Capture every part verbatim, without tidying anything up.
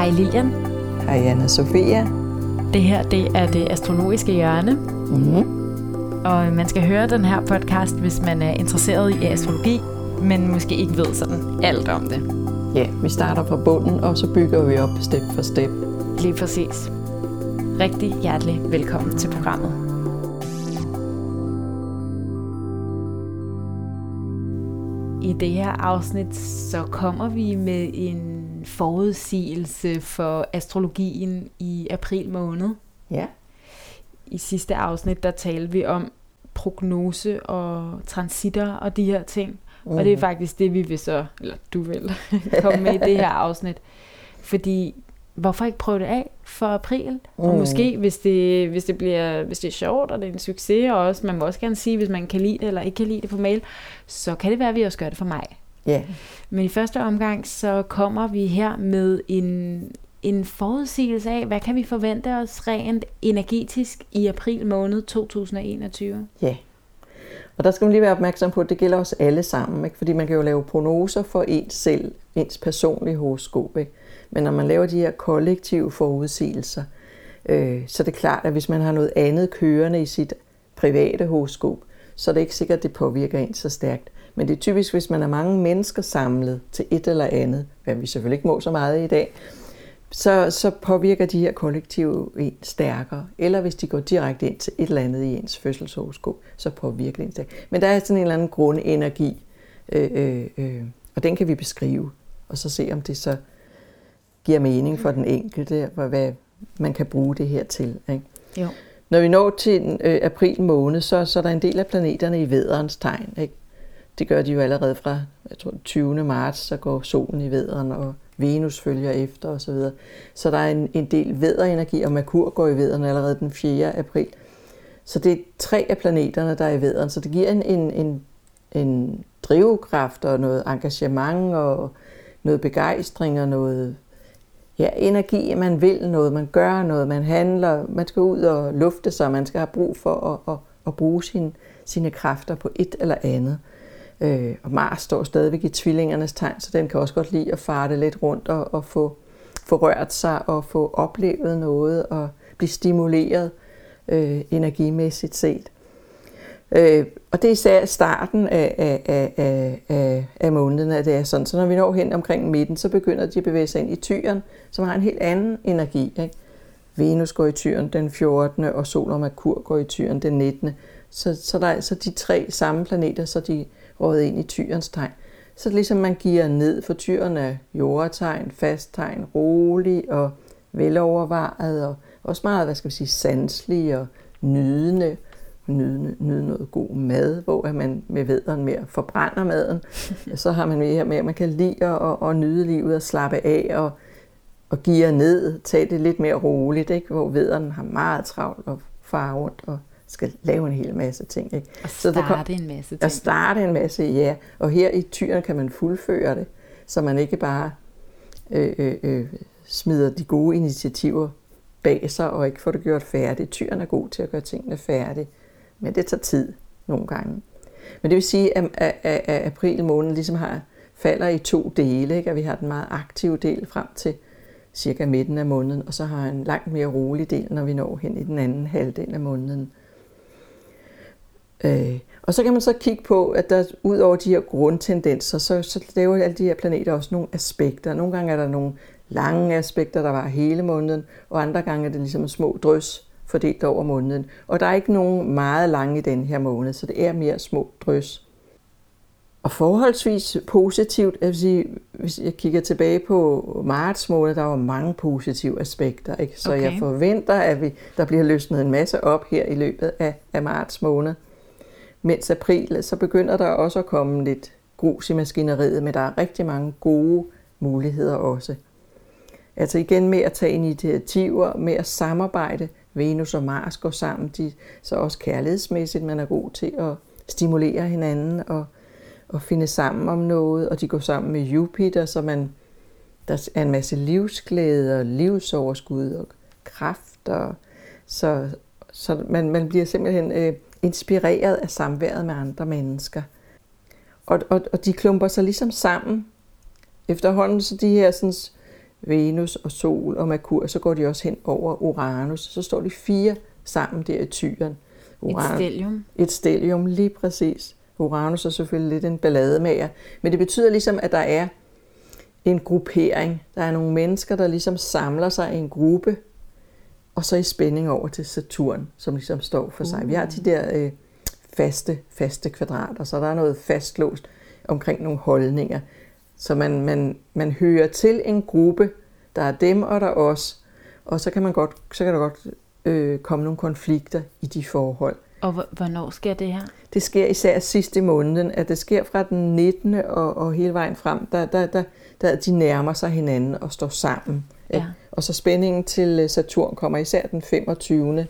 Hej Lilian. Hej Anna-Sofia. Det her, det er det astrologiske hjørne. Mm-hmm. Og man skal høre den her podcast, hvis man er interesseret i astrologi, men måske ikke ved sådan alt om det. Ja, vi starter fra bunden, og så bygger vi op step for step. Lige præcis. Rigtig hjertelig velkommen til programmet. I det her afsnit, så kommer vi med en forudsigelse for astrologien i april måned. Ja. I sidste afsnit, der talte vi om prognose og transitter og de her ting. Mm. Og det er faktisk det, vi vil så, eller du vil, komme med i det her afsnit. Fordi, hvorfor ikke prøve det af for april? Mm. Og måske, hvis det, hvis, det bliver, hvis det er sjovt, og det er en succes, og også, man må også gerne sige, hvis man kan lide det, eller ikke kan lide det på mail, så kan det være, at vi også gør det for mig. Yeah. Men i første omgang, så kommer vi her med en, en forudsigelse af, hvad kan vi forvente os rent energetisk i april måned to tusind og enogtyve? Ja, yeah. Og der skal man lige være opmærksom på, at det gælder os alle sammen, ikke? Fordi man kan jo lave prognoser for ens selv, ens personlige horoskop, ikke? Men når man laver de her kollektive forudsigelser, øh, så er det klart, at hvis man har noget andet kørende i sit private horoskop, så er det ikke sikkert, at det påvirker en så stærkt. Men det er typisk, hvis man er mange mennesker samlet til et eller andet, hvad vi selvfølgelig ikke må så meget i dag, så, så påvirker de her kollektive en stærkere. Eller hvis de går direkte ind til et eller andet i ens fødselshoroskop, så påvirker det en stærkere. Men der er sådan en eller anden grundenergi, øh, øh, øh, og den kan vi beskrive, og så se, om det så giver mening for den enkelte, og hvad man kan bruge det her til. Ikke? Jo. Når vi når til øh, april måned, så, så er der en del af planeterne i vædderens tegn. Ikke? Det gør de jo allerede fra jeg tror, tyvende marts, så går solen i vædderen, og Venus følger efter osv. Så, så der er en, en del vædderenergi, og Merkur går i vædderen allerede den fjerde april. Så det er tre af planeterne, der er i vædderen, så det giver en, en, en, en drivkraft og noget engagement og noget begejstring og noget ja, energi, man vil noget, man gør noget, man handler, man skal ud og lufte sig, man skal have brug for at, at, at bruge sine, sine kræfter på et eller andet. Øh, og Mars står stadigvæk i tvillingernes tegn, så den kan også godt lide at farte lidt rundt og, og få, få rørt sig og få oplevet noget og blive stimuleret øh, energimæssigt set. Øh, og det er især starten af, af, af, af, af måneden, at det er sådan. Så når vi når hen omkring midten, så begynder de at bevæge sig ind i Tyren, som har en helt anden energi. Ikke? Venus går i Tyren den fjortende og Sol og Merkur går i Tyren den nittende Så, så der er så de tre samme planeter, så de rådet ind i Tyrens tegn. Så det er ligesom man giver ned, for Tyren er jordtegn, fast tegn, rolig og velovervejet, og også meget, hvad skal vi sige, sanselig og nydende. Nyde, nyde noget god mad, hvor man med vædderen mere forbrænder maden. Så har man mere med, at man kan lide at, at nyde livet og slappe af og, og give ned, tage det lidt mere roligt, ikke? Hvor vædderen har meget travlt og far rundt og skal lave en hel masse ting. Ikke? Og starte så kom, en masse ting. Og starte en masse, ja. Og her i Tyren kan man fuldføre det, så man ikke bare øh, øh, øh, smider de gode initiativer bag sig og ikke får det gjort færdigt. Tyren er god til at gøre tingene færdige. Men det tager tid nogle gange. Men det vil sige, at, at, at, at april måned ligesom har, falder i to dele. Ikke? At vi har den meget aktive del frem til cirka midten af måneden, og så har en langt mere rolig del, når vi når hen i den anden halvdel af måneden. Øh, og så kan man så kigge på, at der ud over de her grundtendenser, så, så laver alle de her planeter også nogle aspekter. Nogle gange er der nogle lange aspekter, der var hele måneden, og andre gange er det ligesom små drøs, fordelt over måneden. Og der er ikke nogen meget lange i den her måned, så det er mere små drøs. Og forholdsvis positivt, jeg vil sige, hvis jeg kigger tilbage på marts måned, der var mange positive aspekter. Ikke? Så okay. Jeg forventer, at vi, der bliver løsnet en masse op her i løbet af, af marts måned. Mens april, så begynder der også at komme lidt grus i maskineriet, men der er rigtig mange gode muligheder også. Altså igen med at tage initiativer, med at samarbejde. Venus og Mars går sammen, de, så også kærlighedsmæssigt, man er god til at stimulere hinanden og, og finde sammen om noget. Og de går sammen med Jupiter, så man, der er en masse livsglæde og livsoverskud og kraft. Og, så så man, man bliver simpelthen øh, inspireret af samværet med andre mennesker. Og, og, og de klumper sig ligesom sammen. Efterhånden så de her sådan, Venus og Sol og Merkur, så går de også hen over Uranus. Så står de fire sammen der i Tyren. Uranus, et stellium. Et stellium, lige præcis. Uranus er selvfølgelig lidt en ballademager, men det betyder ligesom, at der er en gruppering. Der er nogle mennesker, der ligesom samler sig i en gruppe, og så i spænding over til Saturn, som ligesom står for sig. Uh. Vi har de der øh, faste, faste kvadrater, så der er noget fastlåst omkring nogle holdninger. Så man, man, man hører til en gruppe, der er dem og der er os, og så kan, man godt, så kan der godt øh, komme nogle konflikter i de forhold. Og hvornår sker det her? Det sker især sidst i måneden, at det sker fra den nittende og, og hele vejen frem, der, der, der, der de nærmer sig hinanden og står sammen. Ja. Og så spændingen til Saturn kommer især den femogtyvende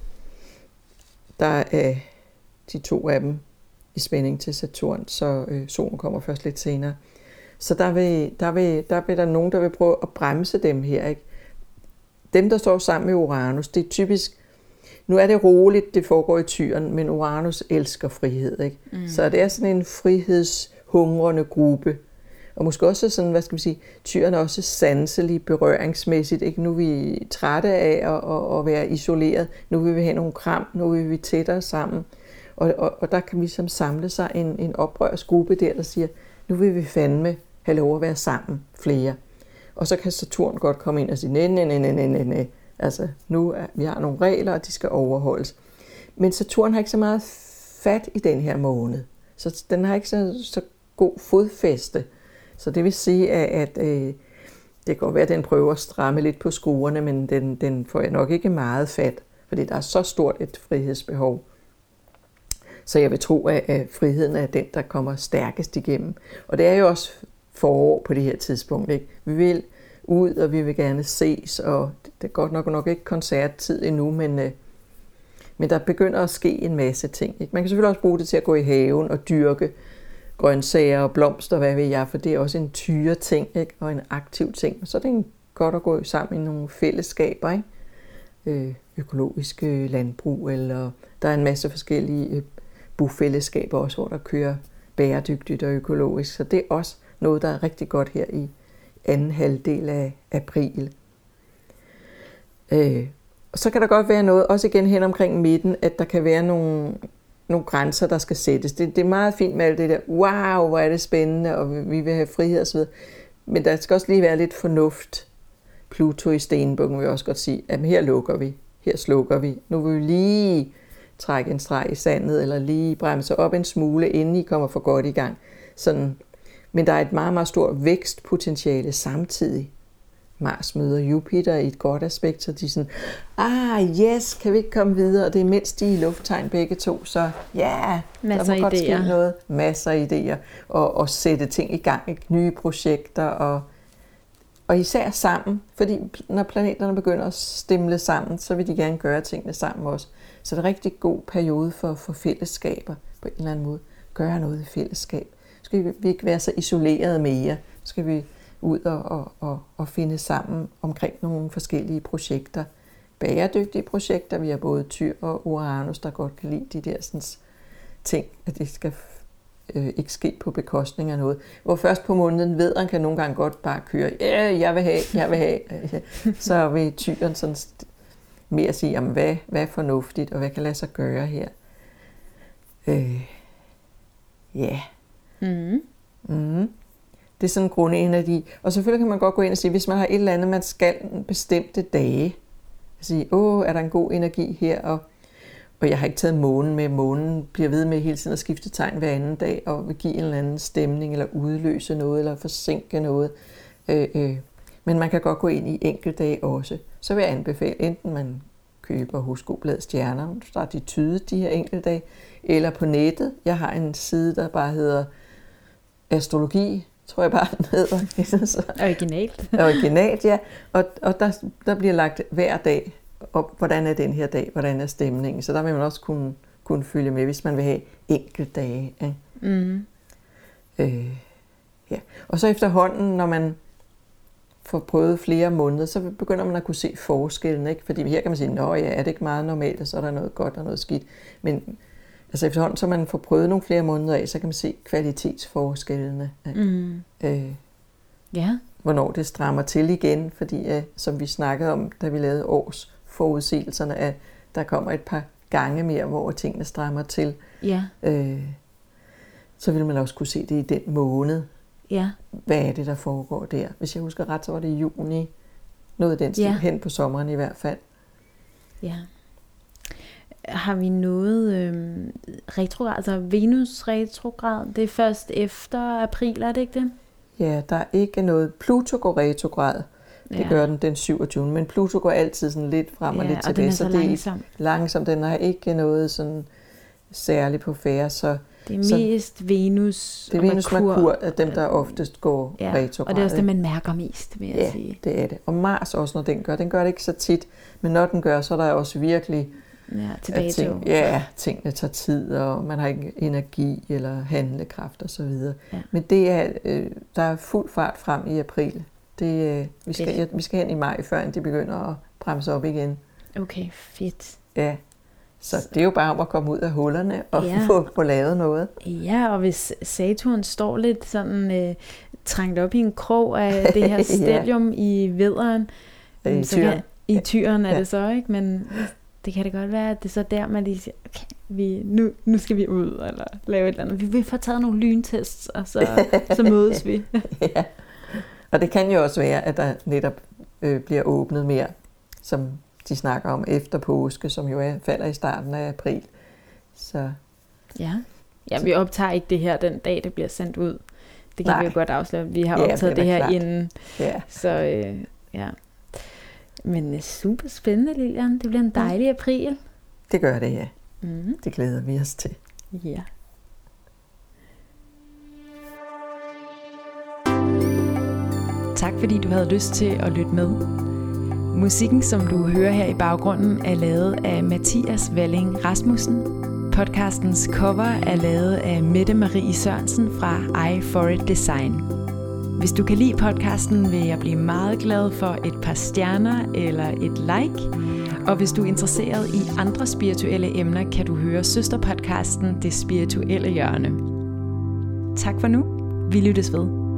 Der er de to af dem i spænding til Saturn, så øh, solen kommer først lidt senere. Så der vil, der, vil, der vil der nogen, der vil prøve at bremse dem her. Ikke? Dem, der står sammen med Uranus, det er typisk. Nu er det roligt, det foregår i Tyren, men Uranus elsker frihed. Ikke? Mm. Så det er sådan en frihedshungrende gruppe. Og måske også sådan, hvad skal vi sige, Tyren er også sanselig, berøringsmæssigt. Ikke? Nu er vi trætte af at, at, at være isoleret. Nu vil vi have nogle kram, nu vil vi tættere sammen. Og, og, og der kan vi som samle sig en, en oprørsgruppe der, der siger, nu vil vi fandme have lov at være sammen flere. Og så kan Saturn godt komme ind og sige, nej, nej, nej, nej, nej, nej. Altså, nu er, vi har nogle regler, og de skal overholdes. Men Saturn har ikke så meget fat i den her måned. Så den har ikke så, så god fodfæste. Så det vil sige, at, at øh, det kan godt være, at den prøver at stramme lidt på skruerne, men den, den får jeg nok ikke meget fat, fordi der er så stort et frihedsbehov. Så jeg vil tro, at friheden er den, der kommer stærkest igennem. Og det er jo også forår på det her tidspunkt. Ikke? Vi vil ud, og vi vil gerne ses, og det er godt nok nok ikke koncerttid endnu, men, øh, men der begynder at ske en masse ting. Ikke? Man kan selvfølgelig også bruge det til at gå i haven og dyrke grøntsager og blomster, hvad ved jeg, for det er også en tyre ting, ikke? Og en aktiv ting. Så det er godt at gå sammen i nogle fællesskaber, ikke? Øh, økologiske landbrug, eller der er en masse forskellige øh, bofællesskaber også, hvor der kører bæredygtigt og økologisk. Så det er også noget, der er rigtig godt her i anden halvdel af april. Øh, og så kan der godt være noget, også igen hen omkring midten, at der kan være nogle, nogle grænser, der skal sættes. Det, det er meget fint med alt det der, wow, hvor er det spændende, og vi vil have frihed og så videre. Men der skal også lige være lidt fornuft. Pluto i stenbukken vil jeg også godt sige, at her lukker vi, her slukker vi. Nu vil vi lige trække en streg i sandet, eller lige bremse op en smule, inden I kommer for godt i gang. Sådan. Men der er et meget, meget stort vækstpotentiale samtidig. Mars møder Jupiter i et godt aspekt, så de er sådan, ah yes, kan vi ikke komme videre? Og det er mindst de i lufttegn begge to, så ja, masser der må idéer. godt ske noget. Masser af idéer, og, og sætte ting i gang, ikke? Nye projekter, og, og især sammen, fordi når planeterne begynder at stimle sammen, så vil de gerne gøre tingene sammen også. Så det er en rigtig god periode for, for fællesskaber på en eller anden måde. Gøre noget i fællesskab. Så skal vi ikke være så isolerede mere. Så skal vi ud og, og, og, og finde sammen omkring nogle forskellige projekter. Bæredygtige projekter. Vi har både Tyr og Uranus, der godt kan lide de der sådan, ting, at det skal øh, ikke ske på bekostning af noget. Hvor først på måneden vederen kan nogle gange godt bare køre, ja, yeah, jeg vil have, jeg vil have. Så vil Tyren sådan mere sige, jamen, hvad, hvad er fornuftigt, og hvad kan lade sig gøre her. Øh, ja. Mm. Mm. Det er sådan en grundenergi. Og selvfølgelig kan man godt gå ind og sige, hvis man har et eller andet, man skal bestemte dage. Sige, åh, er der en god energi her? Og, og jeg har ikke taget månen med. Månen bliver ved med hele tiden at skifte tegn hver anden dag, og vil give en eller anden stemning, eller udløse noget, eller forsinke noget. Øh, øh. Men man kan godt gå ind i enkeltdage også. Så vil jeg anbefale, enten man køber hos Godbladet Stjerner, der er de tydet de her enkeltdage, eller på nettet. Jeg har en side, der bare hedder Astrologi, tror jeg bare, den hedder. Originalt. Originalt, ja. Og, og der, der bliver lagt hver dag op, hvordan er den her dag, hvordan er stemningen. Så der vil man også kunne, kunne følge med, hvis man vil have enkeltdage. Ja. Mm. Øh, ja. Og så efterhånden, når man får prøvet flere måneder, så begynder man at kunne se forskellen. Ikke? Fordi her kan man sige, nå ja, er det ikke meget normalt, og så er der noget godt og noget skidt. Men altså efterhånden, så man får prøvet nogle flere måneder af, så kan man se kvalitetsforskellene. Mm. Øh, ja. hvornår det strammer til igen, fordi øh, som vi snakkede om, da vi lavede års forudsigelserne, at der kommer et par gange mere, hvor tingene strammer til. Ja. Øh, så vil man også kunne se det i den måned. Ja. Hvad er det, der foregår der? Hvis jeg husker ret, så var det i juni. Noget af den stil, ja. hen på sommeren i hvert fald. Ja. Har vi noget øh, retrograd, altså Venus retrograd, det er først efter april, er det ikke det? Ja, der er ikke noget. Pluto går retrograd. Det ja. gør den den syvogtyvende Men Pluto går altid sådan lidt frem og ja, lidt og tilbage. Den er så, så det langsom. er langsom. Den har ikke noget sådan særligt på færre. Så, det er mest så, Venus det er Venus og Merkur, at dem, der oftest går ja, retrograd. Og det er også det, man mærker mest, vil jeg ja, sige. det er det. Og Mars også, når den gør. Den gør det ikke så tit. Men når den gør, så er der også virkelig... Ja, tilbage ting, ja, tingene tager tid, og man har ikke energi eller handlekraft og så videre. Ja. Men det er, øh, der er fuld fart frem i april. Det, øh, vi, skal, ja, vi skal hen i maj, før de begynder at bremse op igen. Okay, fedt. Ja, så, så det er jo bare om at komme ud af hullerne og ja. få, få lavet noget. Ja, og hvis Saturn står lidt sådan øh, trængt op i en krog af det her stellium ja. i vædderen, I tyren. I tyren er ja. det så, ikke? Men det kan det godt være, at det er så der, man lige siger, okay, vi, nu, nu skal vi ud, eller lave et eller andet. Vi vil få taget nogle lyntests, og så, så mødes vi. ja. Og det kan jo også være, at der netop øh, bliver åbnet mere, som de snakker om efter påske, som jo er, falder i starten af april. Så. Ja. ja, vi optager ikke det her den dag, det bliver sendt ud. Det kan Nej. vi jo godt afsløre. Vi har ja, optaget det, det her klart. inden. Ja. Så øh, ja. Men super spændende, Lilian. Det bliver en dejlig april. Det gør det, ja. Mm-hmm. Det glæder vi os til. Ja. Tak fordi du havde lyst til at lytte med. Musikken, som du hører her i baggrunden, er lavet af Mathias Walling Rasmussen. Podcastens cover er lavet af Mette Marie Sørensen fra I For It Design. Hvis du kan lide podcasten, vil jeg blive meget glad for et par stjerner eller et like. Og hvis du er interesseret i andre spirituelle emner, kan du høre søsterpodcasten Det Spirituelle Hjørne. Tak for nu. Vi lyttes ved.